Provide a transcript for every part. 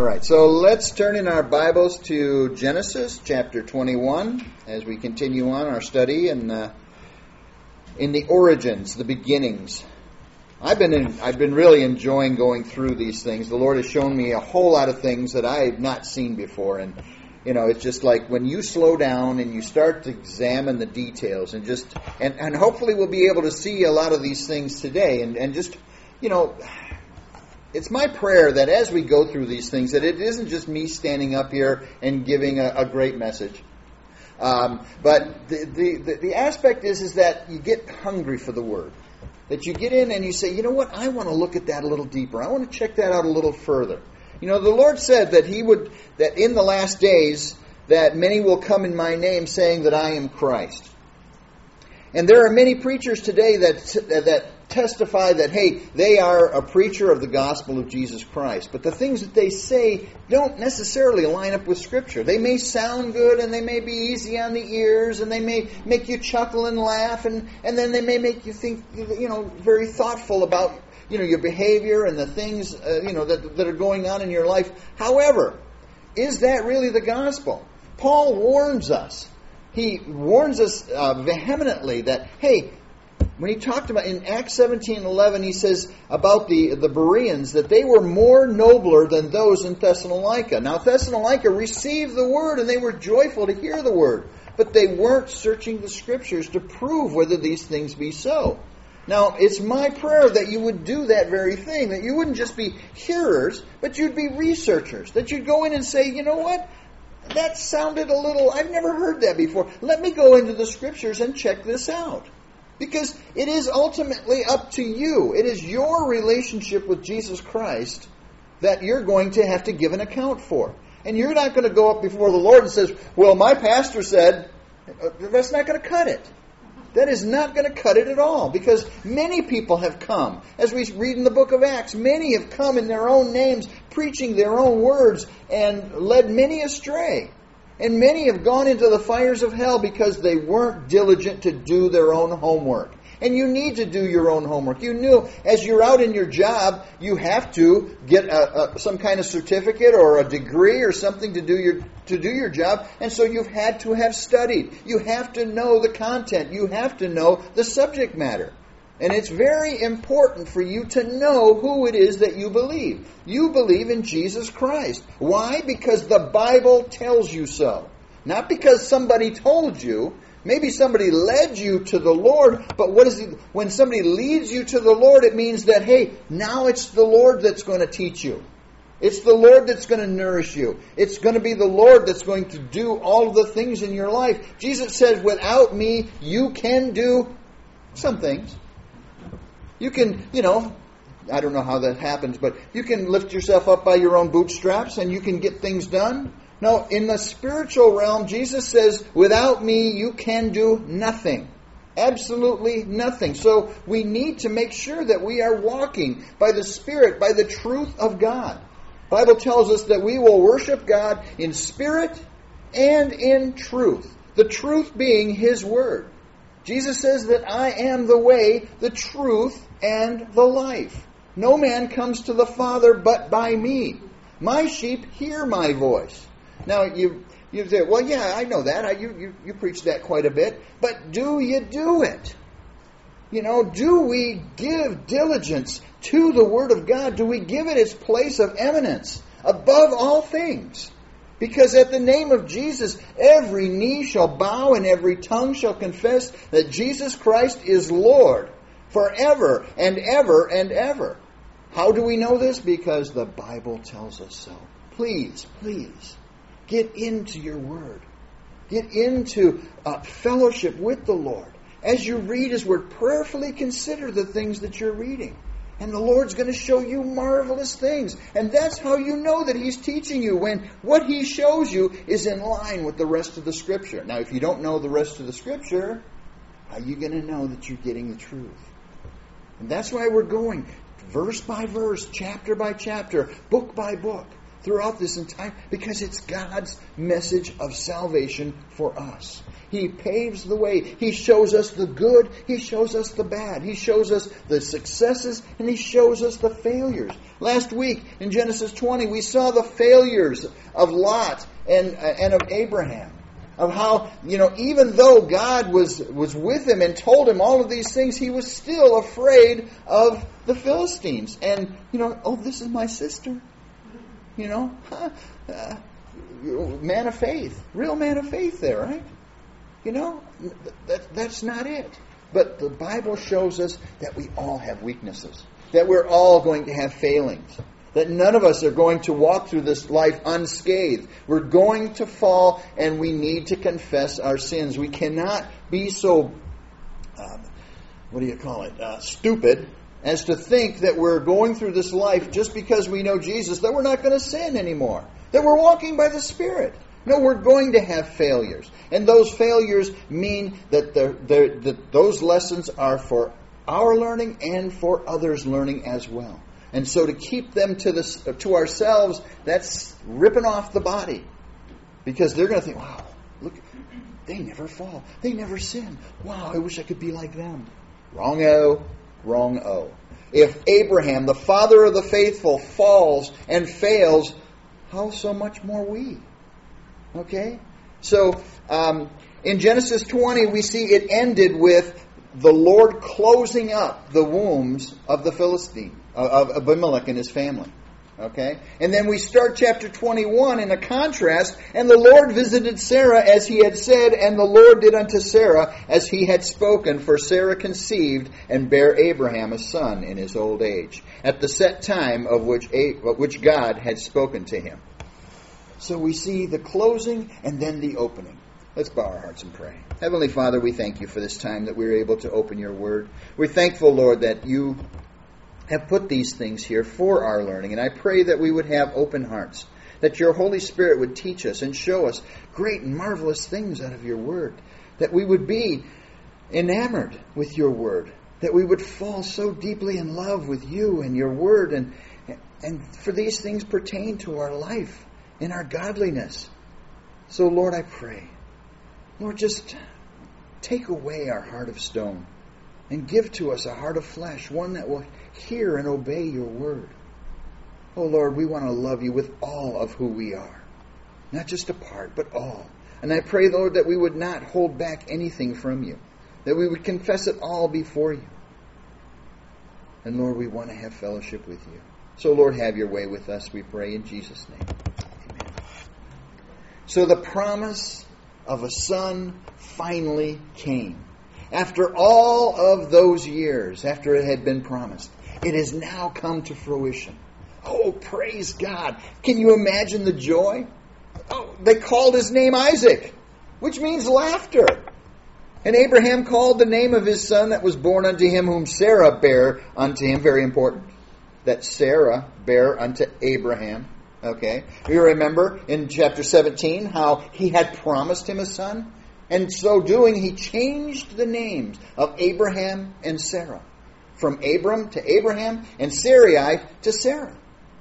right, so let's turn in our Bibles to Genesis chapter 21 as we continue on our study in the origins, the beginnings. I've been really enjoying going through these things. The Lord has shown me a whole lot of things that I had not seen before, and it's just like when you slow down and you start to examine the details and hopefully we'll be able to see a lot of these things today and just it's my prayer that as we go through these things, that it isn't just me standing up here and giving a great message. But the aspect is that you get hungry for the Word. That you get in and you say, you know what, I want to look at that a little deeper. I want to check that out a little further. The Lord said that that in the last days, that many will come in my name saying that I am Christ. And there are many preachers today that testify that, hey, they are a preacher of the gospel of Jesus Christ. But the things that they say don't necessarily line up with Scripture. They may sound good and they may be easy on the ears and they may make you chuckle and laugh and then they may make you think, very thoughtful about, your behavior and the things, that are going on in your life. However, is that really the gospel? Paul warns us. He warns us vehemently that, hey, when he talked about in Acts 17:11, he says about the Bereans that they were more nobler than those in Thessalonica. Now, Thessalonica received the word and they were joyful to hear the word, but they weren't searching the Scriptures to prove whether these things be so. Now, it's my prayer that you would do that very thing, that you wouldn't just be hearers, but you'd be researchers, that you'd go in and say, you know what? That sounded a little, I've never heard that before. Let me go into the Scriptures and check this out. Because it is ultimately up to you. It is your relationship with Jesus Christ that you're going to have to give an account for. And you're not going to go up before the Lord and say, well, my pastor said, that's not going to cut it. That is not going to cut it at all. Because many people have come. As we read in the book of Acts, many have come in their own names, preaching their own words, and led many astray. And many have gone into the fires of hell because they weren't diligent to do their own homework. And you need to do your own homework. You knew as you're out in your job, you have to get some kind of certificate or a degree or something to do your job. And so you've had to have studied. You have to know the content. You have to know the subject matter. And it's very important for you to know who it is that you believe. You believe in Jesus Christ. Why? Because the Bible tells you so. Not because somebody told you. Maybe somebody led you to the Lord, but when somebody leads you to the Lord, it means that, hey, now it's the Lord that's going to teach you. It's the Lord that's going to nourish you. It's going to be the Lord that's going to do all of the things in your life. Jesus says, without me, you can do some things. You can, I don't know how that happens, but you can lift yourself up by your own bootstraps and you can get things done. No, in the spiritual realm, Jesus says, without me, you can do nothing. Absolutely nothing. So we need to make sure that we are walking by the Spirit, by the truth of God. The Bible tells us that we will worship God in spirit and in truth. The truth being His Word. Jesus says that I am the way, the truth, and the life. No man comes to the Father but by me. My sheep hear my voice. Now, you say, well, yeah, I know that. You preach that quite a bit. But do you do it? Do we give diligence to the Word of God? Do we give it its place of eminence above all things? Because at the name of Jesus, every knee shall bow and every tongue shall confess that Jesus Christ is Lord forever and ever and ever. How do we know this? Because the Bible tells us so. Please, get into your Word. Get into fellowship with the Lord. As you read His Word, prayerfully consider the things that you're reading. And the Lord's going to show you marvelous things. And that's how you know that He's teaching you, when what He shows you is in line with the rest of the Scripture. Now, if you don't know the rest of the Scripture, how are you going to know that you're getting the truth? And that's why we're going verse by verse, chapter by chapter, book by book, throughout this entire, because it's God's message of salvation for us. He paves the way. He shows us the good. He shows us the bad. He shows us the successes and He shows us the failures. Last week in Genesis 20, we saw the failures of Lot and of Abraham. Of how, even though God was with him and told him all of these things, he was still afraid of the Philistines. And, this is my sister. Man of faith. Real man of faith there, right? That's not it. But the Bible shows us that we all have weaknesses. That we're all going to have failings. That none of us are going to walk through this life unscathed. We're going to fall, and we need to confess our sins. We cannot be so, stupid as to think that we're going through this life just because we know Jesus, that we're not going to sin anymore. That we're walking by the Spirit. No, we're going to have failures. And those failures mean that that those lessons are for our learning and for others' learning as well. And so to keep them to ourselves, that's ripping off the body. Because they're going to think, wow, look, they never fall. They never sin. Wow, I wish I could be like them. Wrong-o, wrong-o. If Abraham, the father of the faithful, falls and fails, how so much more we? Okay? So, in Genesis 20, we see it ended with the Lord closing up the wombs of the Philistine, of Abimelech and his family. Okay? And then we start chapter 21 in a contrast, and the Lord visited Sarah as he had said, and the Lord did unto Sarah as he had spoken, for Sarah conceived and bare Abraham a son in his old age, at the set time of which God had spoken to him. So we see the closing and then the opening. Let's bow our hearts and pray. Heavenly Father, we thank you for this time that we're able to open your word. We're thankful, Lord, that you have put these things here for our learning. And I pray that we would have open hearts, that your Holy Spirit would teach us and show us great and marvelous things out of your word, that we would be enamored with your word, that we would fall so deeply in love with you and your word, and for these things pertain to our life and our godliness. So, Lord, I pray, Lord, just take away our heart of stone and give to us a heart of flesh, one that will hear and obey your word. Oh, Lord, we want to love you with all of who we are. Not just a part, but all. And I pray, Lord, that we would not hold back anything from you, that we would confess it all before you. And, Lord, we want to have fellowship with you. So, Lord, have your way with us, we pray in Jesus' name. Amen. So the promise of a son finally came. After all of those years, after it had been promised, it has now come to fruition. Oh, praise God. Can you imagine the joy? Oh, they called his name Isaac, which means laughter. And Abraham called the name of his son that was born unto him, whom Sarah bare unto him. Very important. That Sarah bare unto Abraham. Okay. You remember in chapter 17 how he had promised him a son? And so doing, he changed the names of Abraham and Sarah. From Abram to Abraham and Sarai to Sarah.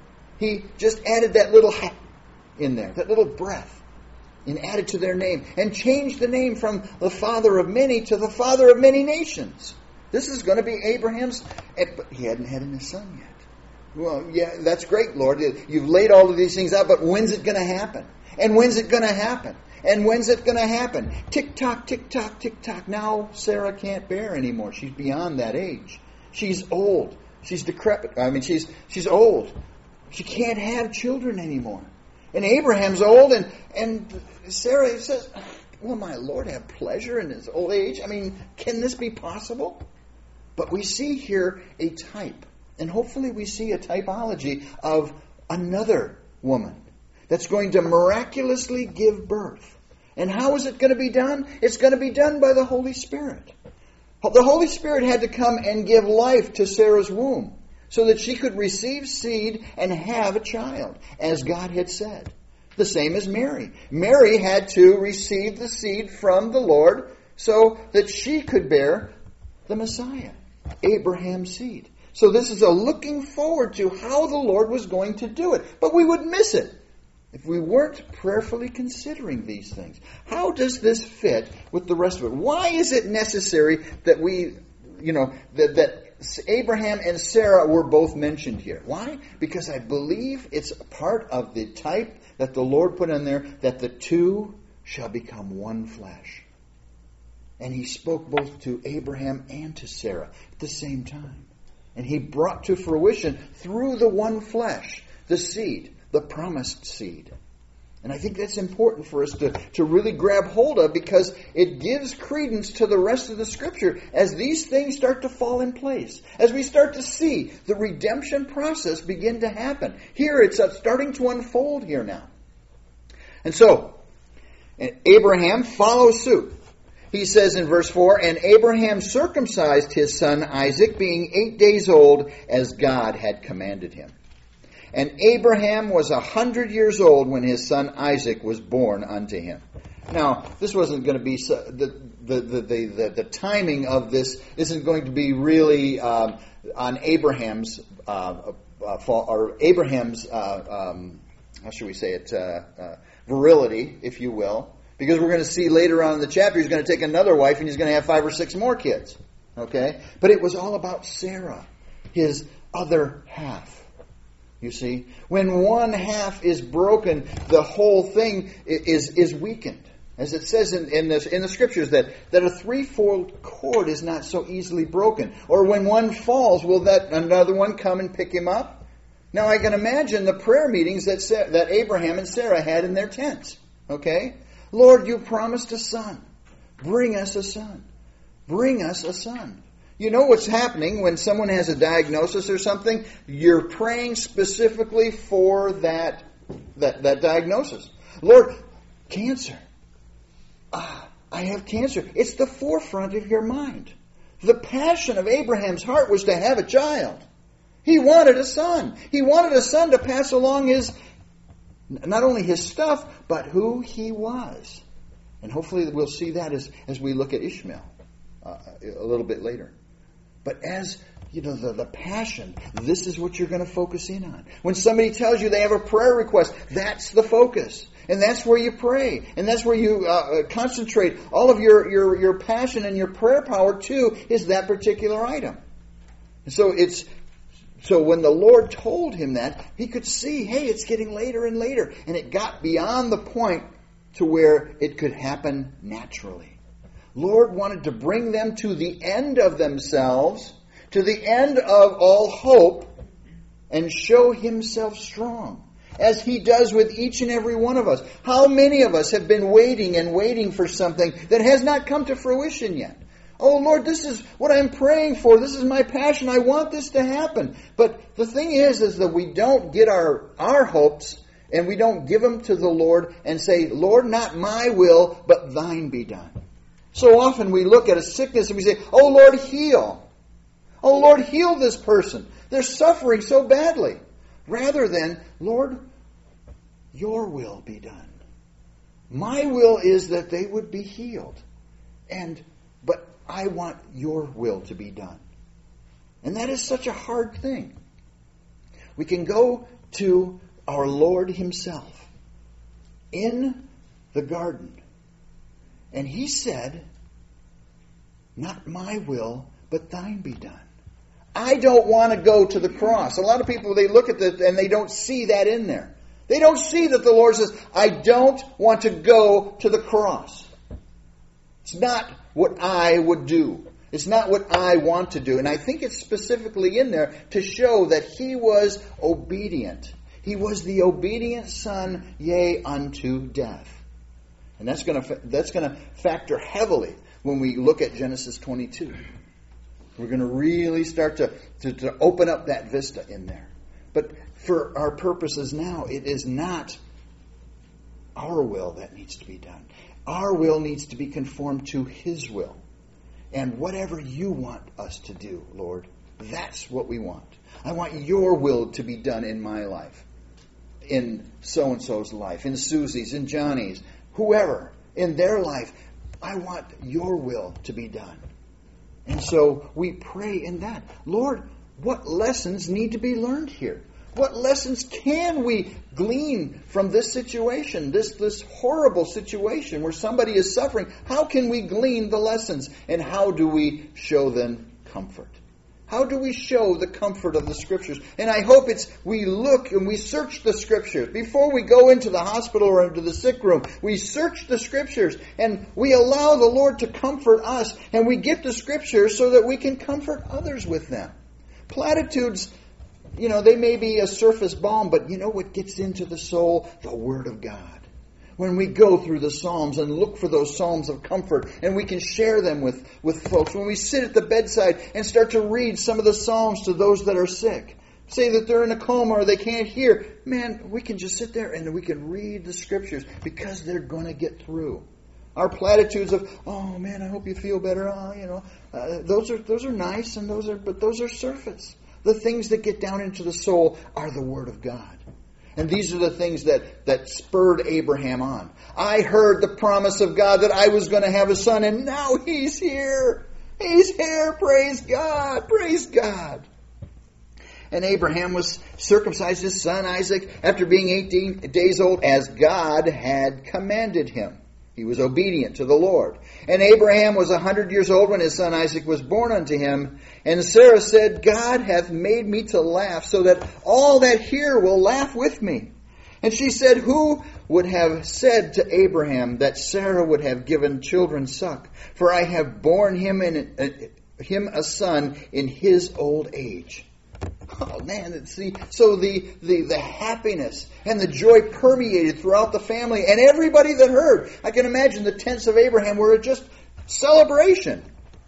He just added that little hat in there, that little breath, and added to their name. And changed the name from the father of many to the father of many nations. This is going to be Abraham's, but he hadn't had a son yet. Well, yeah, that's great, Lord. You've laid all of these things out, but when's it going to happen? And when's it going to happen? And when's it going to happen? Tick-tock, tick-tock, tick-tock. Now Sarah can't bear anymore. She's beyond that age. She's old. She's decrepit. She's old. She can't have children anymore. And Abraham's old, and Sarah says, will my Lord have pleasure in his old age? Can this be possible? But we see here a type. And hopefully we see a typology of another woman that's going to miraculously give birth. And how is it going to be done? It's going to be done by the Holy Spirit. The Holy Spirit had to come and give life to Sarah's womb so that she could receive seed and have a child, as God had said. The same as Mary. Mary had to receive the seed from the Lord so that she could bear the Messiah, Abraham's seed. So this is a looking forward to how the Lord was going to do it. But we would miss it if we weren't prayerfully considering these things. How does this fit with the rest of it? Why is it necessary that we, that Abraham and Sarah were both mentioned here. Why? Because I believe it's a part of the type that the Lord put in there, that the two shall become one flesh. And he spoke both to Abraham and to Sarah at the same time. And he brought to fruition through the one flesh, the seed, the promised seed. And I think that's important for us to really grab hold of, because it gives credence to the rest of the Scripture as these things start to fall in place. As we start to see the redemption process begin to happen. Here it's starting to unfold here now. And so, Abraham follows suit. He says in verse 4, "And Abraham circumcised his son Isaac, being 8 days old, as God had commanded him. And Abraham was 100 years old when his son Isaac was born unto him." Now, this wasn't going to be the timing of this isn't going to be really on Abraham's or Abraham's how should we say it, virility, if you will, because we're going to see later on in the chapter he's going to take another wife and he's going to have 5 or 6 more kids. Okay, but it was all about Sarah, his other half. You see, when one half is broken, the whole thing is weakened. As it says in the Scriptures that a threefold cord is not so easily broken. Or when one falls, will that another one come and pick him up? Now I can imagine the prayer meetings that Abraham and Sarah had in their tents. Okay? Lord, you promised a son. Bring us a son. Bring us a son. You know what's happening when someone has a diagnosis or something? You're praying specifically for that diagnosis. Lord, cancer. I have cancer. It's the forefront of your mind. The passion of Abraham's heart was to have a child. He wanted a son. He wanted a son to pass along not only his stuff, but who he was. And hopefully we'll see that as we look at Ishmael a little bit later. But as you know, the passion, this is what you're going to focus in on. When somebody tells you they have a prayer request, that's the focus. And that's where you pray. And that's where you concentrate all of your passion and your prayer power to, is that particular item. And so when the Lord told him that, he could see, hey, it's getting later and later. And it got beyond the point to where it could happen naturally. Lord wanted to bring them to the end of themselves, to the end of all hope, and show himself strong, as he does with each and every one of us. How many of us have been waiting and waiting for something that has not come to fruition yet? Oh, Lord, this is what I'm praying for. This is my passion. I want this to happen. But the thing is that we don't get our hopes and we don't give them to the Lord and say, Lord, not my will, but thine be done. So often we look at a sickness and we say, oh, Lord, heal. Oh, Lord, heal this person. They're suffering so badly. Rather than, Lord, your will be done. My will is that they would be healed. But I want your will to be done. And that is such a hard thing. We can go to our Lord himself in the garden. And he said, not my will, but thine be done. I don't want to go to the cross. A lot of people, they look at this and they don't see that in there. They don't see that the Lord says, I don't want to go to the cross. It's not what I would do. It's not what I want to do. And I think it's specifically in there to show that he was obedient. He was the obedient son, yea, unto death. And that's going to factor heavily when we look at Genesis 22. We're going to really start to open up that vista in there. But for our purposes now, it is not our will that needs to be done. Our will needs to be conformed to his will. And whatever you want us to do, Lord, that's what we want. I want your will to be done in my life, in so-and-so's life, in Susie's, in Johnny's, whoever, in their life. I want your will to be done. And so we pray in that. Lord, what lessons need to be learned here? What lessons can we glean from this situation, this horrible situation where somebody is suffering? How can we glean the lessons? And how do we show them comfort? How do we show the comfort of the Scriptures? And I hope we look and we search the Scriptures. Before we go into the hospital or into the sick room, we search the Scriptures and we allow the Lord to comfort us. And we get the Scriptures so that we can comfort others with them. Platitudes, they may be a surface balm, but you know what gets into the soul? The Word of God. When we go through the Psalms and look for those Psalms of comfort, and we can share them with folks. When we sit at the bedside and start to read some of the Psalms to those that are sick, say that they're in a coma or they can't hear, man, we can just sit there and we can read the Scriptures because they're going to get through. Our platitudes of, oh man, I hope you feel better. Those are nice, and those are surface. The things that get down into the soul are the Word of God. And these are the things that spurred Abraham on. I heard the promise of God that I was going to have a son, and now he's here. He's here. Praise God. Praise God. And Abraham was circumcised his son Isaac after being 18 days old, as God had commanded him. He was obedient to the Lord. And Abraham was 100 years old when his son Isaac was born unto him. And Sarah said, God hath made me to laugh, so that all that hear will laugh with me. And she said, who would have said to Abraham that Sarah would have given children suck? For I have borne him a son in his old age. Oh man, see, so the happiness and the joy permeated throughout the family and everybody that heard. I can imagine the tents of Abraham were just celebration.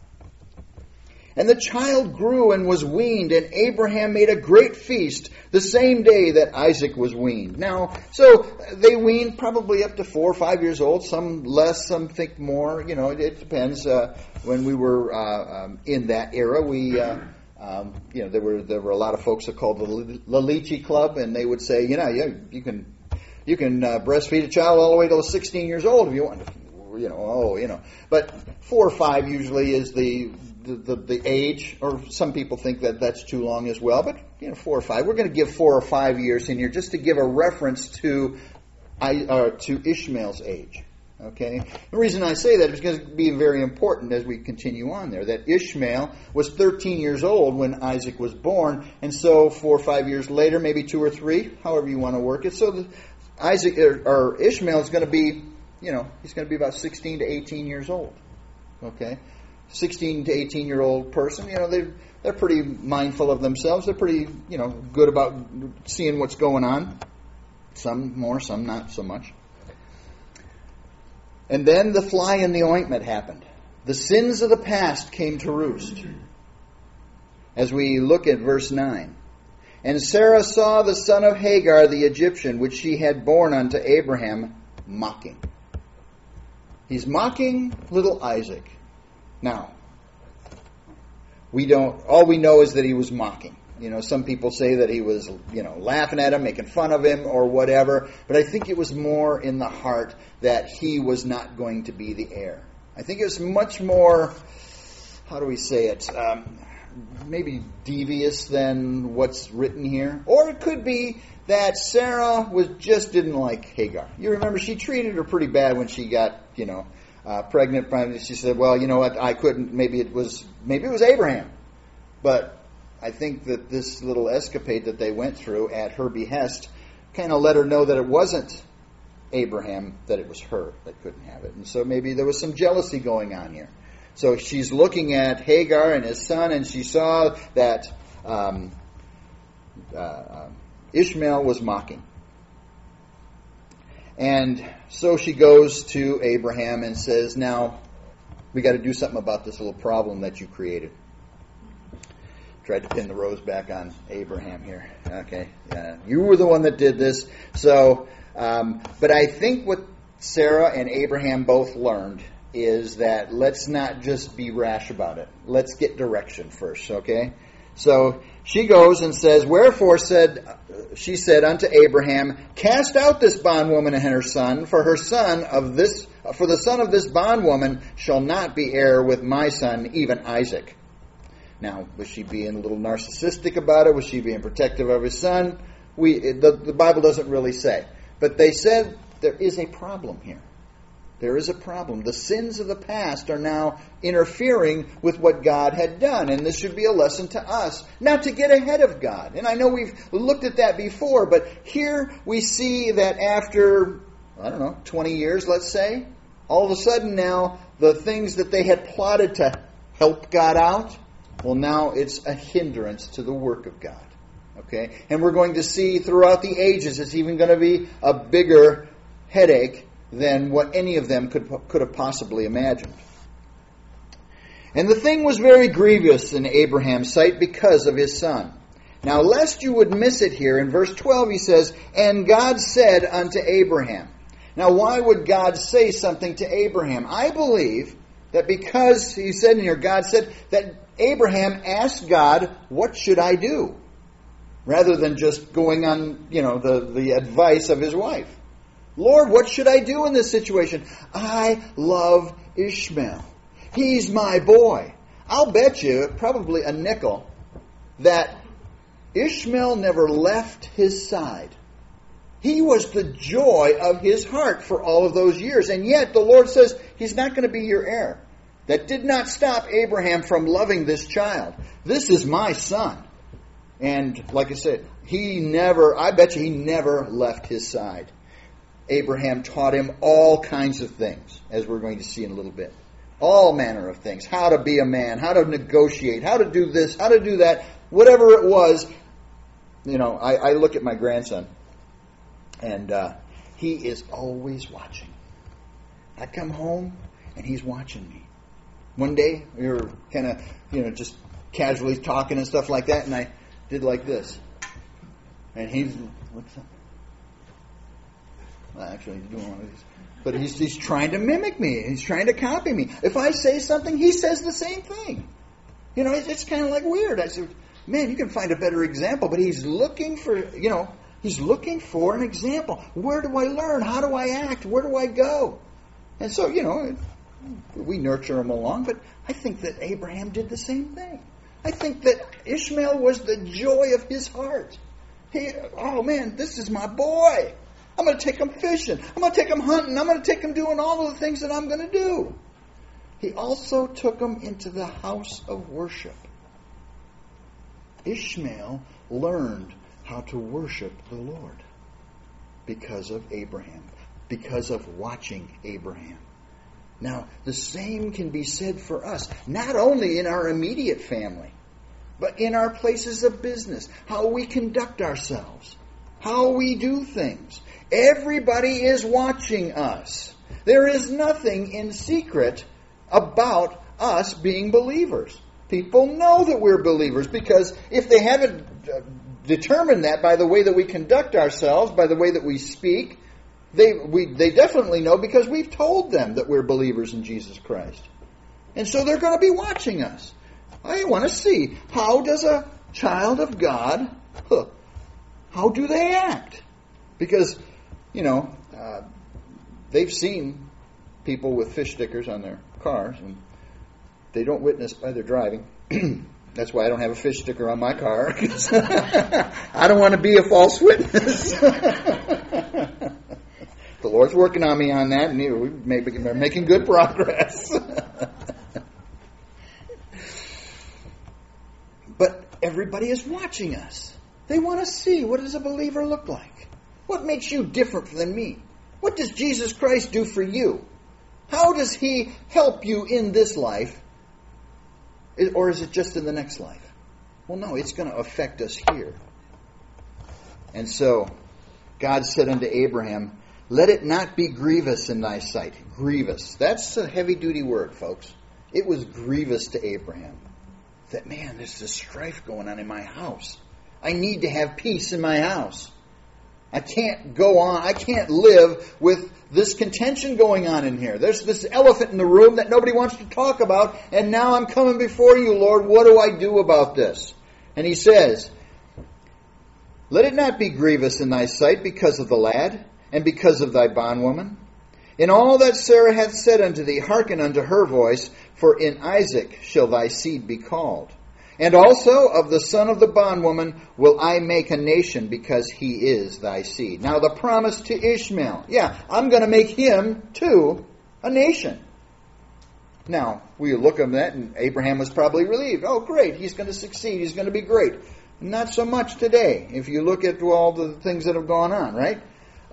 And the child grew and was weaned, and Abraham made a great feast the same day that Isaac was weaned. Now, so they weaned probably up to 4 or 5 years old, some less, some think more. It depends. When we were in that era, there were a lot of folks that called the Lalichi Club, and they would say, you can breastfeed a child all the way till 16 years old if you want. But 4 or 5 usually is the age, or some people think that that's too long as well. But 4 or 5, we're going to give 4 or 5 years in here just to give a reference to Ishmael's age. Okay, the reason I say that is because it's being very important as we continue on there. That Ishmael was 13 years old when Isaac was born, and so 4 or 5 years later, maybe 2 or 3, however you want to work it. So Ishmael is going to be, he's going to be about 16 to 18 years old. Okay, 16 to 18 year old person. They're pretty mindful of themselves. They're pretty good about seeing what's going on. Some more, some not so much. And then the fly in the ointment happened. The sins of the past came to roost. As we look at verse 9. And Sarah saw the son of Hagar the Egyptian, which she had borne unto Abraham, mocking. He's mocking little Isaac. Now, all we know is that he was mocking. Some people say that he was, laughing at him, making fun of him, or whatever. But I think it was more in the heart that he was not going to be the heir. I think it was much more, how do we say it, maybe devious than what's written here. Or it could be that Sarah just didn't like Hagar. You remember, she treated her pretty bad when she got, pregnant. She said, well, you know what, I couldn't, maybe it was Abraham. But I think that this little escapade that they went through at her behest kind of let her know that it wasn't Abraham, that it was her that couldn't have it. And so maybe there was some jealousy going on here. So she's looking at Hagar and his son, and she saw that Ishmael was mocking. And so she goes to Abraham and says, now, we got to do something about this little problem that you created. Tried to pin the rose back on Abraham here. Okay, you were the one that did this. So, but I think what Sarah and Abraham both learned is that let's not just be rash about it. Let's get direction first, okay? So she goes and says, wherefore she said unto Abraham, cast out this bondwoman and her son, for the son of this bondwoman shall not be heir with my son, even Isaac. Now, was she being a little narcissistic about it? Was she being protective of his son? The Bible doesn't really say. But they said there is a problem here. There is a problem. The sins of the past are now interfering with what God had done. And this should be a lesson to us, not to get ahead of God. And I know we've looked at that before, but here we see that after, 20 years, let's say, all of a sudden now, the things that they had plotted to help God out, well, now it's a hindrance to the work of God. Okay? And we're going to see throughout the ages, it's even going to be a bigger headache than what any of them could have possibly imagined. And the thing was very grievous in Abraham's sight because of his son. Now, lest you would miss it here, in verse 12 he says, "And God said unto Abraham." Now, why would God say something to Abraham? I believe that because he said in here, God said that Abraham asked God, "What should I do?" Rather than just going on, the advice of his wife. "Lord, what should I do in this situation? I love Ishmael. He's my boy." I'll bet you, probably a nickel, that Ishmael never left his side. He was the joy of his heart for all of those years. And yet the Lord says he's not going to be your heir. That did not stop Abraham from loving this child. This is my son. And like I said, I bet you he never left his side. Abraham taught him all kinds of things, as we're going to see in a little bit. All manner of things. How to be a man, how to negotiate, how to do this, how to do that. Whatever it was, I look at my grandson, and he is always watching. I come home, and he's watching me. One day, we were kind of, just casually talking and stuff like that, and I did like this. And he's, what's up? Well, actually, he's doing one of these. But he's trying to mimic me. He's trying to copy me. If I say something, he says the same thing. It's kind of like weird. I said, man, you can find a better example. But he's looking for, he's looking for an example. Where do I learn? How do I act? Where do I go? And so, we nurture him along. But I think that Abraham did the same thing. I think that Ishmael was the joy of his heart. Oh man, this is my boy. I'm going to take him fishing. I'm going to take him hunting. I'm going to take him doing all of the things that I'm going to do. He also took him into the house of worship. Ishmael learned how to worship the Lord because of Abraham, because of watching Abraham. Now, the same can be said for us, not only in our immediate family, but in our places of business, how we conduct ourselves, how we do things. Everybody is watching us. There is nothing in secret about us being believers. People know that we're believers because if they haven't determined that by the way that we conduct ourselves, by the way that we speak, they definitely know because we've told them that we're believers in Jesus Christ. And so they're going to be watching us. I want to see, how does a child of God, how do they act? Because, they've seen people with fish stickers on their cars, and they don't witness by their driving. That's why I don't have a fish sticker on my car. I don't want to be a false witness. The Lord's working on me on that, and we're making good progress. But everybody is watching us. They want to see, what does a believer look like? What makes you different than me? What does Jesus Christ do for you? How does He help you in this life? Or is it just in the next life? Well, no, it's going to affect us here. And so, God said unto Abraham, "Let it not be grievous in thy sight." Grievous. That's a heavy-duty word, folks. It was grievous to Abraham. That, man, there's this strife going on in my house. I need to have peace in my house. I can't go on. I can't live with this contention going on in here. There's this elephant in the room that nobody wants to talk about, and now I'm coming before you, Lord. What do I do about this? And he says, "Let it not be grievous in thy sight because of the lad, and because of thy bondwoman. In all that Sarah hath said unto thee, hearken unto her voice, for in Isaac shall thy seed be called. And also of the son of the bondwoman will I make a nation, because he is thy seed." Now the promise to Ishmael. Yeah, I'm going to make him too a nation. Now, we look at that, and Abraham was probably relieved. Oh, great, he's going to succeed. He's going to be great. Not so much today, if you look at all the things that have gone on, right?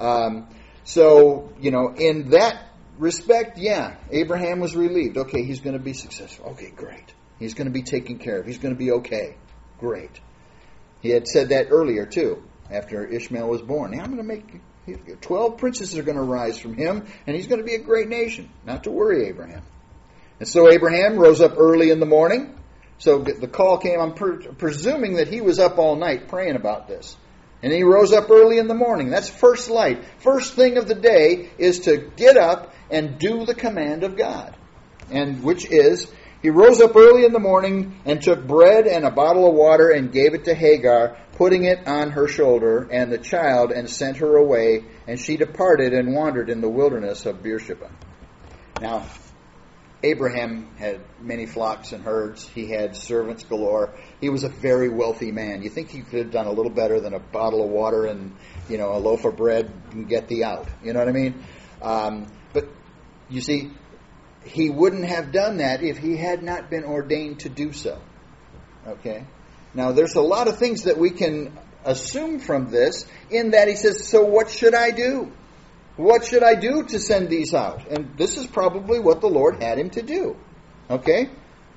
So, in that respect, yeah, Abraham was relieved. Okay, he's going to be successful. Okay, great. He's going to be taken care of. He's going to be okay. Great. He had said that earlier, too, after Ishmael was born. Now I'm going to make 12 princes are going to rise from him, and he's going to be a great nation. Not to worry, Abraham. And so Abraham rose up early in the morning. So the call came, I'm presuming that he was up all night praying about this. And he rose up early in the morning. That's first light. First thing of the day is to get up and do the command of God. And which is, he rose up early in the morning and took bread and a bottle of water and gave it to Hagar, putting it on her shoulder and the child, and sent her away. And she departed and wandered in the wilderness of Beersheba. Now, Abraham had many flocks and herds. He had servants galore. He was a very wealthy man. You think he could have done a little better than a bottle of water and, a loaf of bread and get thee out. You know what I mean? But, you see, he wouldn't have done that if he had not been ordained to do so. Okay? Now, there's a lot of things that we can assume from this, in that he says, so what should I do? What should I do to send these out? And this is probably what the Lord had him to do. Okay?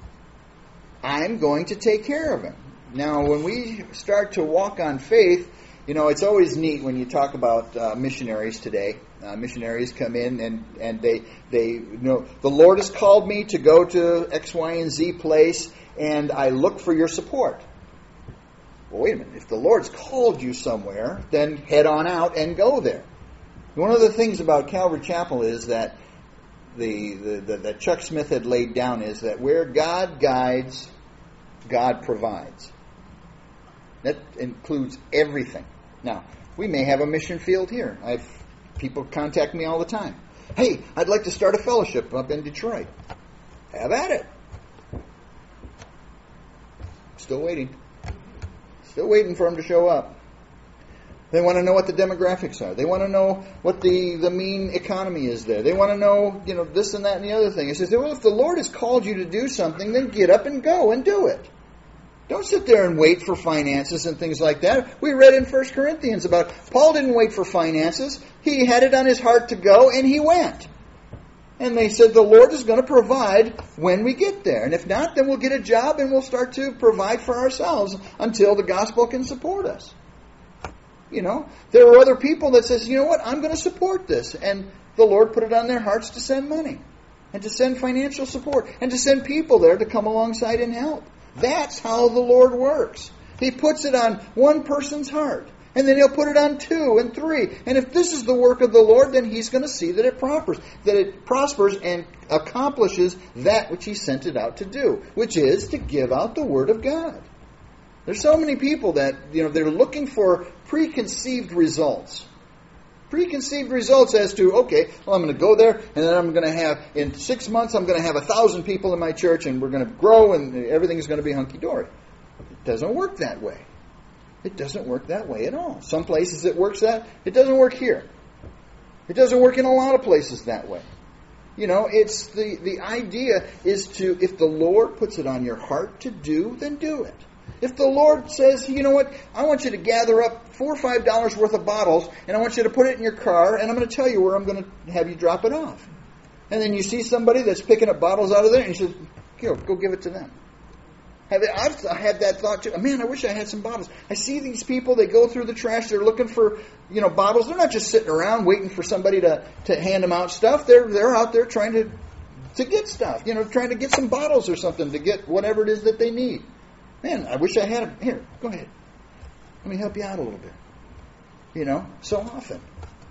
I'm going to take care of him. Now, when we start to walk on faith, it's always neat when you talk about missionaries today. Missionaries come in and they the Lord has called me to go to X, Y, and Z place, and I look for your support. Well, wait a minute. If the Lord's called you somewhere, then head on out and go there. One of the things about Calvary Chapel is that that Chuck Smith had laid down is that where God guides, God provides. That includes everything. Now, we may have a mission field here. People contact me all the time. Hey, I'd like to start a fellowship up in Detroit. Have at it. Still waiting. Still waiting for them to show up. They want to know what the demographics are. They want to know what the mean economy is there. They want to know, this and that and the other thing. He says, well, if the Lord has called you to do something, then get up and go and do it. Don't sit there and wait for finances and things like that. We read in 1 Corinthians about Paul didn't wait for finances. He had it on his heart to go, and he went. And they said the Lord is going to provide when we get there. And if not, then we'll get a job and we'll start to provide for ourselves until the gospel can support us. There are other people that says, I'm going to support this. And the Lord put it on their hearts to send money and to send financial support and to send people there to come alongside and help. That's how the Lord works. He puts it on one person's heart, and then He'll put it on 2 and 3. And if this is the work of the Lord, then He's going to see that it prospers and accomplishes that which He sent it out to do, which is to give out the Word of God. There's so many people that, they're looking for preconceived results. Preconceived results as to, okay, well, I'm going to go there, and then I'm going to have, in 6 months, I'm going to have 1,000 people in my church, and we're going to grow, and everything is going to be hunky-dory. It doesn't work that way. It doesn't work that way at all. Some places it works that. It doesn't work here. It doesn't work in a lot of places that way. It's the idea is to, if the Lord puts it on your heart to do, then do it. If the Lord says, I want you to gather up $4 or $5 worth of bottles, and I want you to put it in your car, and I'm going to tell you where I'm going to have you drop it off. And then you see somebody that's picking up bottles out of there, and you say, go give it to them. I've had that thought too. Man, I wish I had some bottles. I see these people, they go through the trash, they're looking for, bottles. They're not just sitting around waiting for somebody to hand them out stuff. They're out there trying to get stuff, trying to get some bottles or something to get whatever it is that they need. Man, I wish I had them. Here, go ahead. Let me help you out a little bit. So often.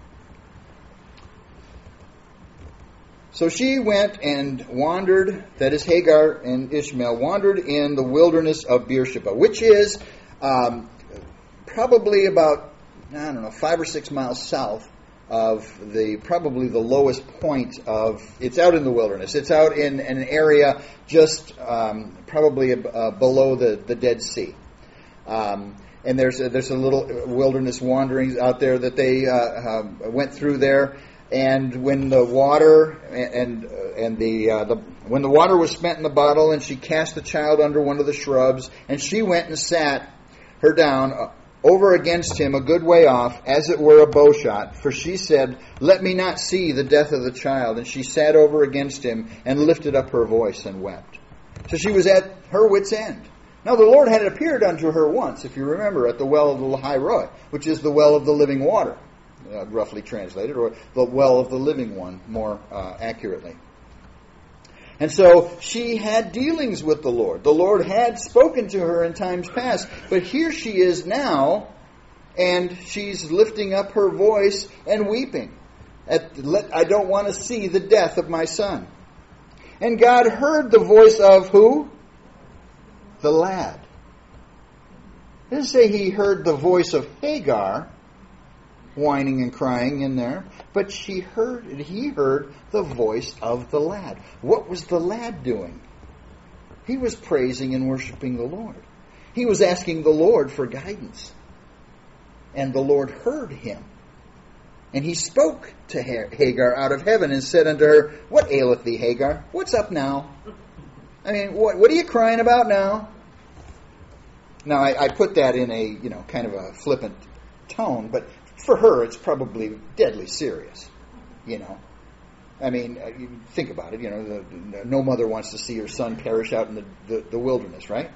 So she went and wandered, that is Hagar and Ishmael, wandered in the wilderness of Beersheba, which is probably about, 5 or 6 miles south of probably the lowest point of, it's out in the wilderness. It's out in an area just probably below the Dead Sea. And there's a little wilderness wanderings out there that they went through there. And when the water when the water was spent in the bottle, and she cast the child under one of the shrubs, and she went and sat her down over against him a good way off, as it were a bowshot. For she said, "Let me not see the death of the child." And she sat over against him and lifted up her voice and wept. So she was at her wit's end. Now the Lord had appeared unto her once, if you remember, at the well of the Lahai Roi, which is the well of the living water, roughly translated, or the well of the living one, more accurately. And so she had dealings with the Lord. The Lord had spoken to her in times past, but here she is now, and she's lifting up her voice and weeping. I don't want to see the death of my son. And God heard the voice of who? The lad. It doesn't say he heard the voice of Hagar whining and crying in there, but he heard the voice of the lad. What was the lad doing? He was praising and worshiping the Lord. He was asking the Lord for guidance. And the Lord heard him. And he spoke to Hagar out of heaven and said unto her, "What aileth thee, Hagar? What's up now? I mean, what are you crying about now?" Now, I put that in a, kind of a flippant tone, but for her, it's probably deadly serious, I mean, you think about it, no mother wants to see her son perish out in the wilderness, right?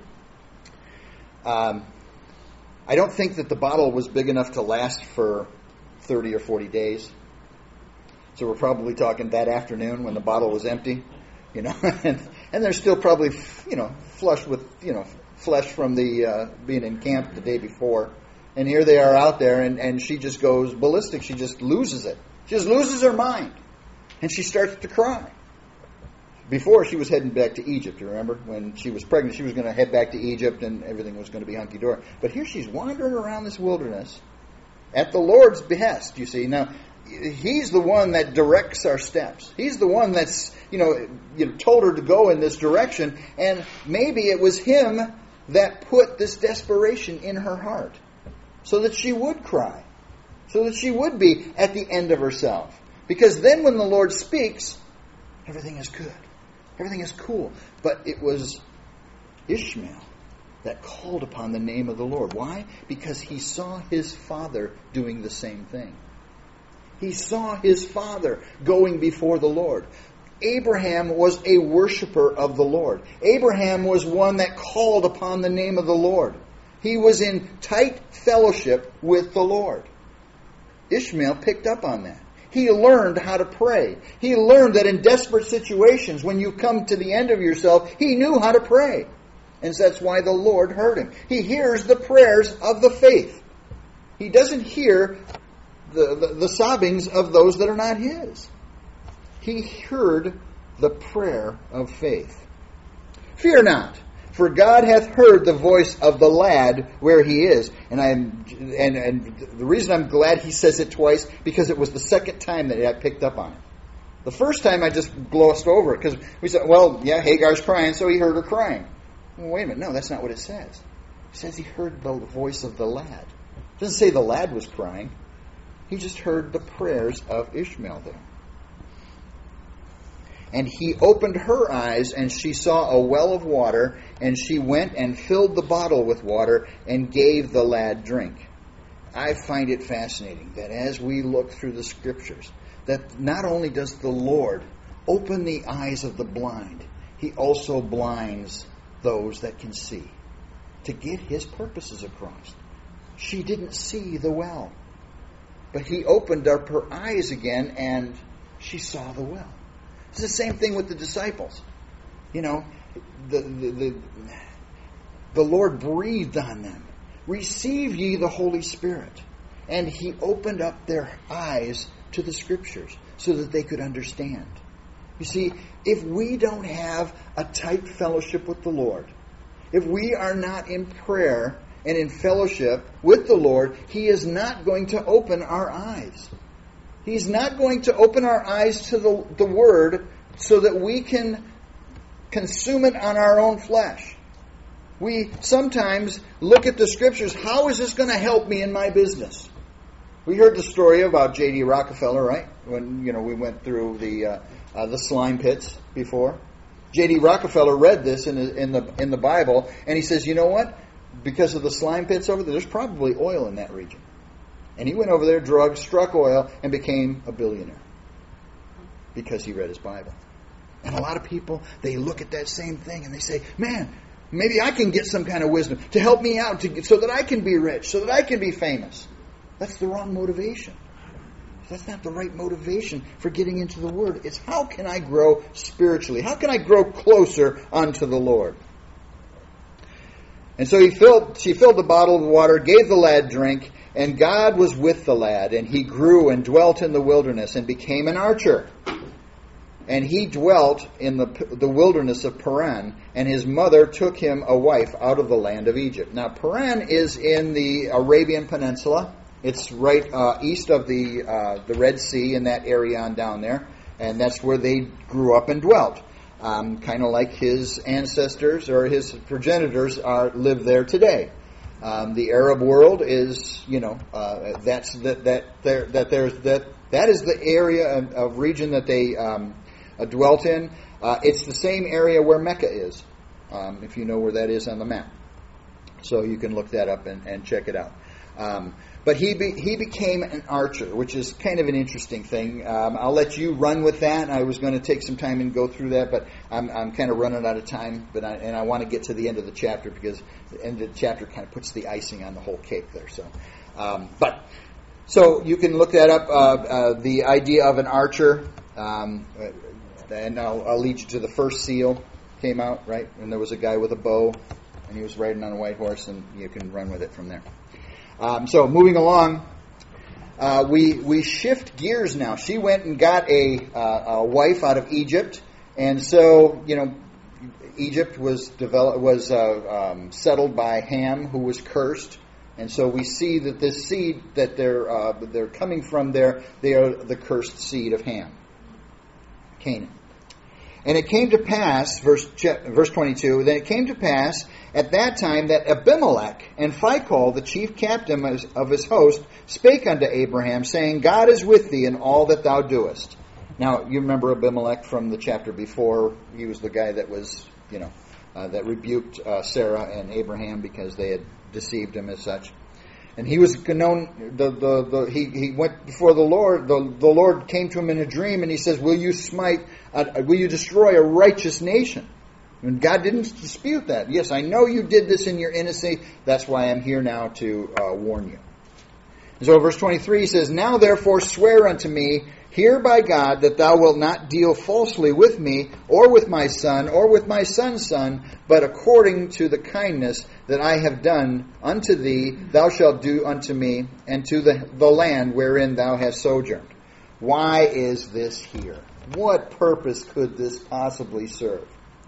I don't think that the bottle was big enough to last for 30 or 40 days. So we're probably talking that afternoon when the bottle was empty, and they're still probably, flush with, flesh from the being in camp the day before. And here they are out there, and she just goes ballistic. She just loses it. She just loses her mind. And she starts to cry. Before, she was heading back to Egypt, you remember? When she was pregnant, she was going to head back to Egypt, and everything was going to be hunky-dory. But here she's wandering around this wilderness at the Lord's behest, you see. Now, He's the one that directs our steps. He's the one that's, told her to go in this direction. And maybe it was Him that put this desperation in her heart, so that she would cry, so that she would be at the end of herself. Because then when the Lord speaks, everything is good. Everything is cool. But it was Ishmael that called upon the name of the Lord. Why? Because he saw his father doing the same thing. He saw his father going before the Lord. Abraham was a worshiper of the Lord. Abraham was one that called upon the name of the Lord. He was in tight fellowship with the Lord. Ishmael picked up on that. He learned how to pray. He learned that in desperate situations, when you come to the end of yourself, he knew how to pray. And that's why the Lord heard him. He hears the prayers of the faith. He doesn't hear the sobbings of those that are not his. He heard the prayer of faith. Fear not, for God hath heard the voice of the lad where he is. And the reason I'm glad he says it twice, because it was the second time that I picked up on it. The first time I just glossed over it, because we said, well, yeah, Hagar's crying, so he heard her crying. Well, wait a minute, no, that's not what it says. It says he heard the voice of the lad. It doesn't say the lad was crying. He just heard the prayers of Ishmael there. And he opened her eyes, and she saw a well of water, and she went and filled the bottle with water and gave the lad drink. I find it fascinating that as we look through the Scriptures, that not only does the Lord open the eyes of the blind, He also blinds those that can see to get His purposes across. She didn't see the well, but He opened up her eyes again, and she saw the well. It's the same thing with the disciples. The Lord breathed on them. Receive ye the Holy Spirit. And He opened up their eyes to the Scriptures so that they could understand. You see, if we don't have a tight fellowship with the Lord, if we are not in prayer and in fellowship with the Lord, He is not going to open our eyes. He's not going to open our eyes to the Word so that we can consume it on our own flesh. We sometimes look at the Scriptures, how is this going to help me in my business? We heard the story about J.D. Rockefeller, right? When we went through the slime pits before. J.D. Rockefeller read this in the Bible, and he says, you know what? Because of the slime pits over there, there's probably oil in that region. And he went over there, struck oil, and became a billionaire because he read his Bible. And a lot of people, they look at that same thing and they say, man, maybe I can get some kind of wisdom to help me out so that I can be rich, so that I can be famous. That's the wrong motivation. That's not the right motivation for getting into the Word. It's how can I grow spiritually? How can I grow closer unto the Lord? And so she filled the bottle of water, gave the lad drink, and God was with the lad, and he grew and dwelt in the wilderness and became an archer. And he dwelt in the wilderness of Paran, and his mother took him a wife out of the land of Egypt. Now, Paran is in the Arabian Peninsula. It's right east of the Red Sea, in that area on down there, and that's where they grew up and dwelt. Kind of like his ancestors or his progenitors live there today. The Arab world is, that is the area of region that they dwelt in. It's the same area where Mecca is, if you know where that is on the map. So you can look that up and check it out. But he became an archer, which is kind of an interesting thing. I'll let you run with that. I was going to take some time and go through that, but I'm kind of running out of time. But I want to get to the end of the chapter because the end of the chapter kind of puts the icing on the whole cake there. So you can look that up. The idea of an archer. And I'll lead you to the first seal came out, right? And there was a guy with a bow, and he was riding on a white horse, and you can run with it from there. So moving along, we shift gears now. She went and got a wife out of Egypt, and so Egypt was settled by Ham, who was cursed, and so we see that this seed that they're coming from there, they are the cursed seed of Ham, Canaan. And it came to pass, verse 22, then it came to pass at that time that Abimelech and Phicol, the chief captain of his host, spake unto Abraham, saying, God is with thee in all that thou doest. Now, you remember Abimelech from the chapter before. He was the guy that was, that rebuked Sarah and Abraham because they had deceived him as such. And he was known. He went before the Lord. The Lord came to him in a dream, and he says, "Will you destroy a righteous nation?" And God didn't dispute that. Yes, I know you did this in your innocency. That's why I'm here now to warn you. And so, verse 23 says, "Now therefore swear unto me here by God that thou wilt not deal falsely with me, or with my son, or with my son's son, but according to the kindness that I have done unto thee, thou shalt do unto me, and to the land wherein thou hast sojourned." Why is this here? What purpose could this possibly serve?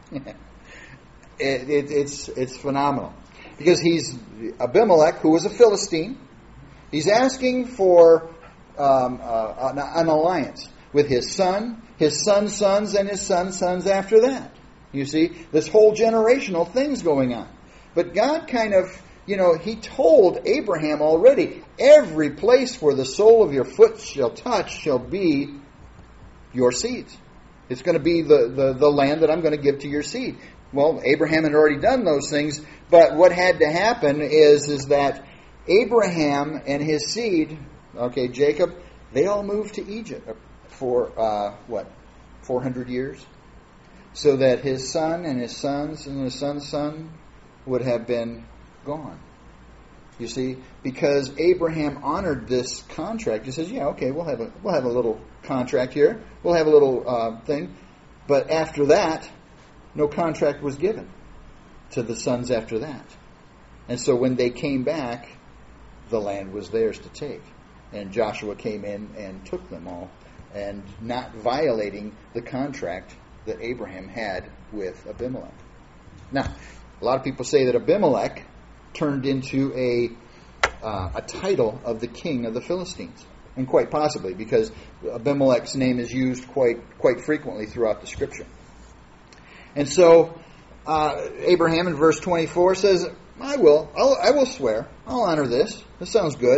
It's phenomenal. Because he's Abimelech, who was a Philistine. He's asking for an alliance with his son, his son's sons, and his son's sons after that. You see, this whole generational thing's going on. But God kind of, He told Abraham already, every place where the sole of your foot shall touch shall be your seeds. It's going to be the land that I'm going to give to your seed. Well, Abraham had already done those things, but what had to happen is that Abraham and his seed, Jacob, they all moved to Egypt for, 400 years? So that his son and his sons and his son's son would have been gone. You see, because Abraham honored this contract. He says, we'll have a little contract here. We'll have a little thing. But after that, no contract was given to the sons after that. And so when they came back, the land was theirs to take. And Joshua came in and took them all, and not violating the contract that Abraham had with Abimelech. Now, a lot of people say that Abimelech turned into a title of the king of the Philistines. And quite possibly, because Abimelech's name is used quite frequently throughout the Scripture. And so, Abraham in verse 24 says, I will swear. I'll honor this. This sounds good.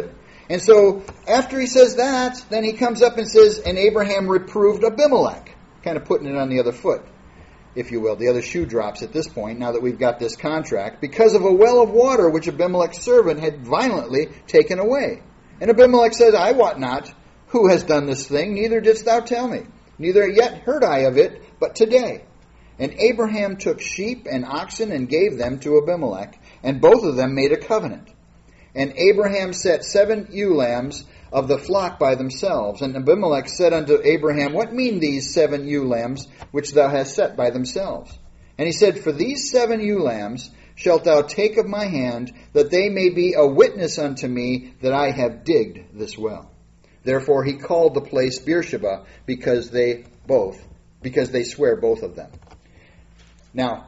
And so after he says that, then he comes up and says, and Abraham reproved Abimelech, kind of putting it on the other foot, if you will. The other shoe drops at this point, now that we've got this contract, because of a well of water which Abimelech's servant had violently taken away. And Abimelech says, I wot not who has done this thing, neither didst thou tell me. Neither yet heard I of it, but today. And Abraham took sheep and oxen and gave them to Abimelech, and both of them made a covenant. And Abraham set 7 ewe lambs of the flock by themselves. And Abimelech said unto Abraham, What mean these 7 ewe lambs which thou hast set by themselves? And he said, For these 7 ewe lambs shalt thou take of my hand, that they may be a witness unto me that I have digged this well. Therefore he called the place Beersheba, because they swear both of them. Now,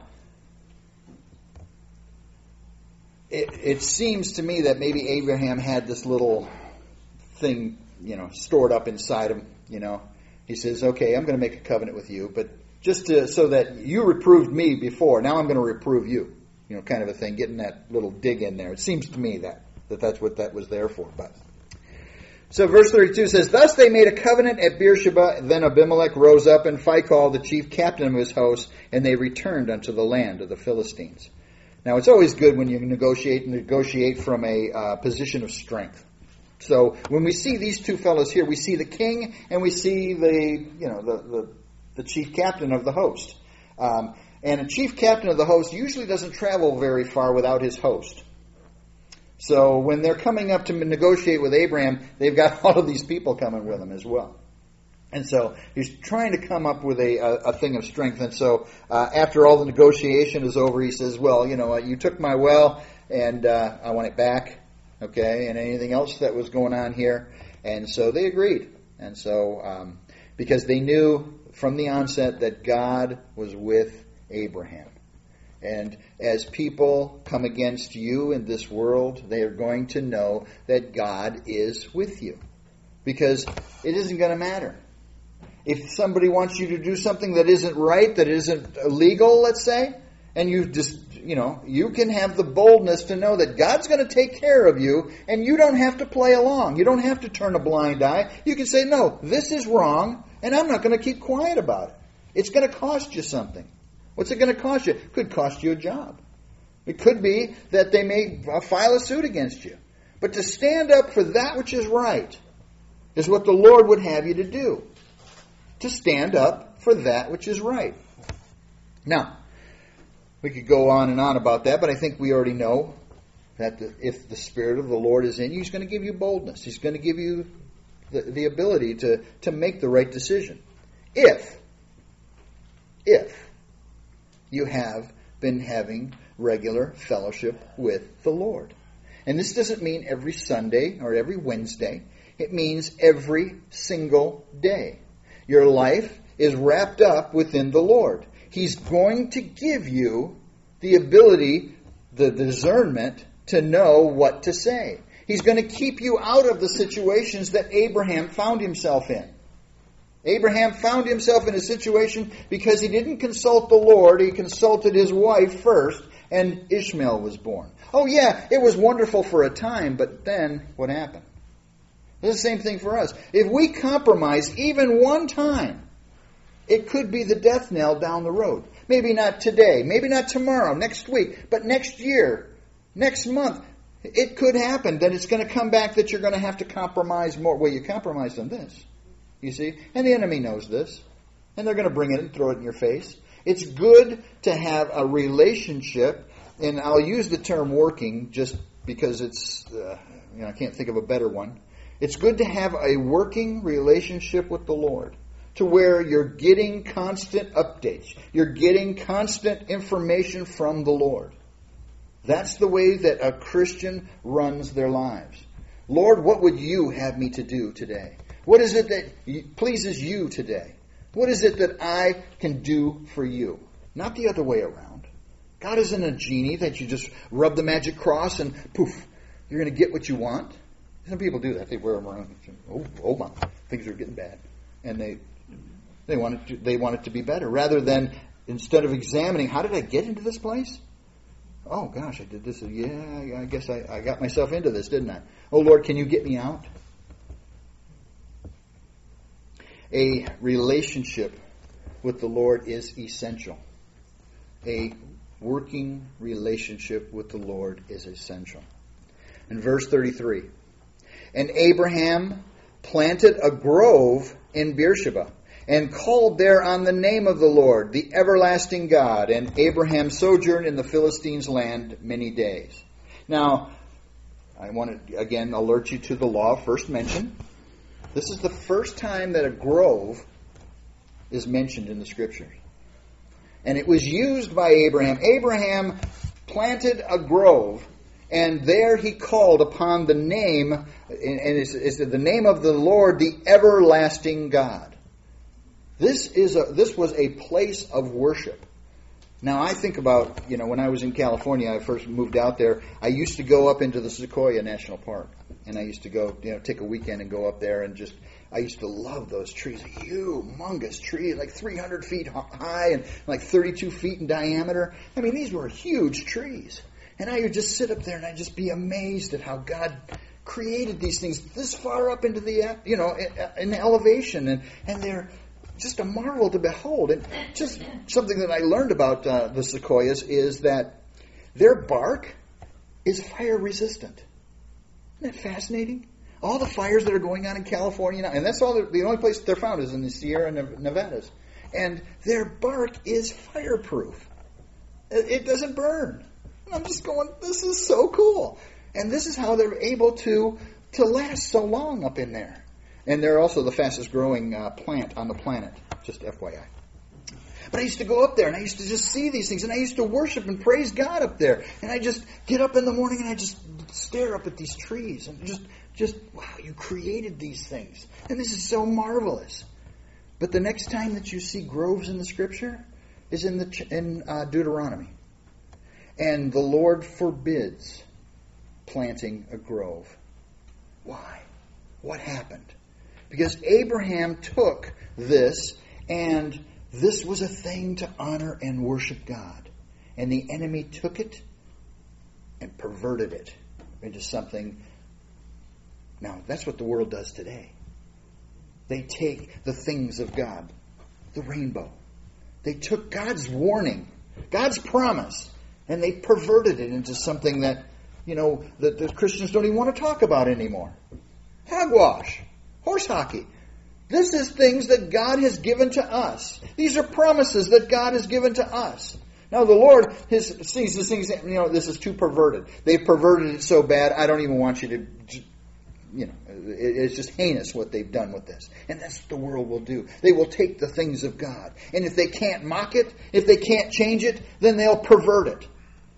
it seems to me that maybe Abraham had this little thing, stored up inside him. He says, okay, I'm going to make a covenant with you, but just so that you reproved me before, now I'm going to reprove you. Kind of a thing, getting that little dig in there. It seems to me that's what that was there for. But so verse 32 says, Thus they made a covenant at Beersheba. Then Abimelech rose up, and Phicol, the chief captain of his host, and they returned unto the land of the Philistines. Now, it's always good when you negotiate from a position of strength. So when we see these two fellows here, we see the king and we see the chief captain of the host. And a chief captain of the host usually doesn't travel very far without his host. So when they're coming up to negotiate with Abraham, they've got all of these people coming with them as well. And so he's trying to come up with a thing of strength. And so after all the negotiation is over, he says, well, you took my well, and I want it back, okay, and anything else that was going on here. And so they agreed. And so because they knew from the onset that God was with Abraham. And as people come against you in this world, they are going to know that God is with you. Because it isn't going to matter. If somebody wants you to do something that isn't right, that isn't legal, let's say, and you just, you can have the boldness to know that God's going to take care of you, and you don't have to play along. You don't have to turn a blind eye. You can say, no, this is wrong, and I'm not going to keep quiet about it. It's going to cost you something. What's it going to cost you? It could cost you a job. It could be that they may file a suit against you. But to stand up for that which is right is what the Lord would have you to do. To stand up for that which is right. Now, we could go on and on about that, but I think we already know that if the Spirit of the Lord is in you, He's going to give you boldness. He's going to give you the ability to make the right decision. If you have been having regular fellowship with the Lord. And this doesn't mean every Sunday or every Wednesday. It means every single day. Your life is wrapped up within the Lord. He's going to give you the ability, the discernment, to know what to say. He's going to keep you out of the situations that Abraham found himself in. Abraham found himself in a situation because he didn't consult the Lord. He consulted his wife first, and Ishmael was born. Oh yeah, it was wonderful for a time, but then what happened? It's the same thing for us. If we compromise even one time, it could be the death knell down the road. Maybe not today, maybe not tomorrow, next week, but next year, next month. It could happen that it's going to come back that you're going to have to compromise more. Well, you compromised on this, you see. And the enemy knows this. And they're going to bring it and throw it in your face. It's good to have a relationship, and I'll use the term working just because it's, I can't think of a better one. It's good to have a working relationship with the Lord, to where you're getting constant updates. You're getting constant information from the Lord. That's the way that a Christian runs their lives. Lord, what would you have me to do today? What is it that pleases you today? What is it that I can do for you? Not the other way around. God isn't a genie that you just rub the magic cross and poof, you're going to get what you want. Some people do that. They wear them around. Oh my, things are getting bad. And they want it to be better. Rather than, instead of examining, how did I get into this place? Oh gosh, I did this. Yeah, I guess I got myself into this, didn't I? Oh Lord, can you get me out? A relationship with the Lord is essential. A working relationship with the Lord is essential. In verse 33, and Abraham planted a grove in Beersheba, and called there on the name of the Lord, the everlasting God. And Abraham sojourned in the Philistines' land many days. Now, I want to again alert you to the law of first mention. This is the first time that a grove is mentioned in the Scriptures. And it was used by Abraham. Abraham planted a grove, and there he called upon the name, and it's the name of the Lord, the everlasting God. This was a place of worship. Now I think about, when I was in California, I first moved out there, I used to go up into the Sequoia National Park. And I used to go, take a weekend and go up there and I used to love those trees. A humongous tree, like 300 feet high and like 32 feet in diameter. I mean, these were huge trees. And I would just sit up there and I'd just be amazed at how God created these things this far up into the, in elevation. And they're just a marvel to behold. And just something that I learned about the sequoias is that their bark is fire resistant. Isn't that fascinating? All the fires that are going on in California now, and that's all the only place they're found is in the Sierra Nevadas. And their bark is fireproof. It doesn't burn. And I'm just going, this is so cool. And this is how they're able to last so long up in there. And they're also the fastest growing plant on the planet, just FYI. But I used to go up there and I used to just see these things and I used to worship and praise God up there. And I just get up in the morning and I just stare up at these trees and just wow, you created these things. And this is so marvelous. But the next time that you see groves in the Scripture is in Deuteronomy. And the Lord forbids planting a grove. Why? What happened? Because Abraham took this, and this was a thing to honor and worship God. And the enemy took it and perverted it into something. Now, that's what the world does today. They take the things of God, the rainbow. They took God's warning, God's promise, and they perverted it into something that, that the Christians don't even want to talk about anymore. Hogwash, horse hockey. This is things that God has given to us. These are promises that God has given to us. Now the Lord sees these things, this is too perverted. They've perverted it so bad, I don't even want you to, it's just heinous what they've done with this. And that's what the world will do. They will take the things of God. And if they can't mock it, if they can't change it, then they'll pervert it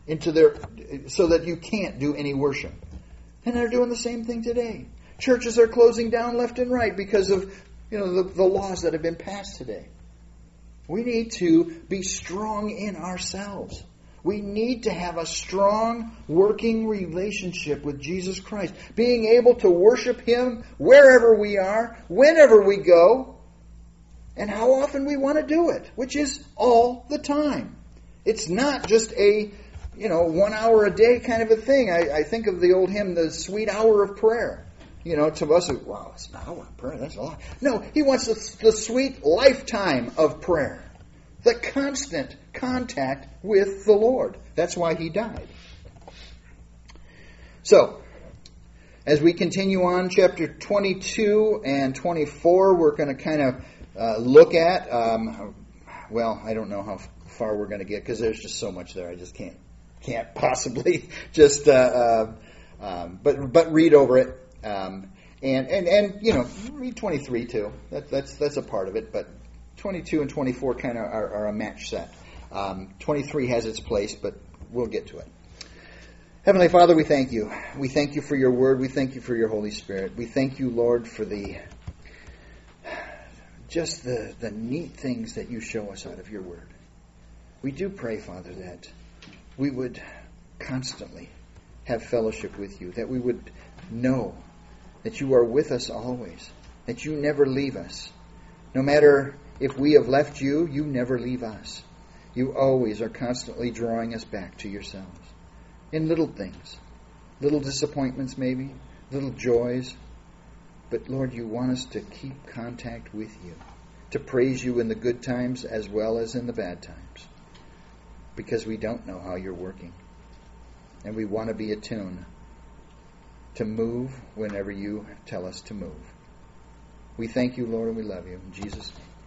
so that you can't do any worship. And they're doing the same thing today. Churches are closing down left and right because of the laws that have been passed today. We need to be strong in ourselves. We need to have a strong working relationship with Jesus Christ. Being able to worship Him wherever we are, whenever we go, and how often we want to do it, which is all the time. It's not just a 1 hour a day kind of a thing. I think of the old hymn, the sweet hour of prayer. To us, wow, it's an hour of prayer, that's a lot. No, He wants the sweet lifetime of prayer. The constant contact with the Lord. That's why He died. So, as we continue on, chapter 22 and 24, we're going to kind of look at, I don't know how far we're going to get, because there's just so much there. I just can't possibly just, but read over it. And read 23 too. That's a part of it, but 22 and 24 kind of are a match set. 23 has its place, but we'll get to it. Heavenly Father, we thank you. We thank you for your word. We thank you for your Holy Spirit. We thank you, Lord, for the neat things that you show us out of your word. We do pray, Father, that we would constantly have fellowship with you, that we would know that you are with us always, that you never leave us. No matter if we have left you, you never leave us. You always are constantly drawing us back to yourselves. in little things, little disappointments maybe, little joys. But Lord, you want us to keep contact with you, to praise you in the good times as well as in the bad times, because we don't know how you're working. And we want to be attuned to move whenever you tell us to move. We thank you, Lord, and we love you. In Jesus' name.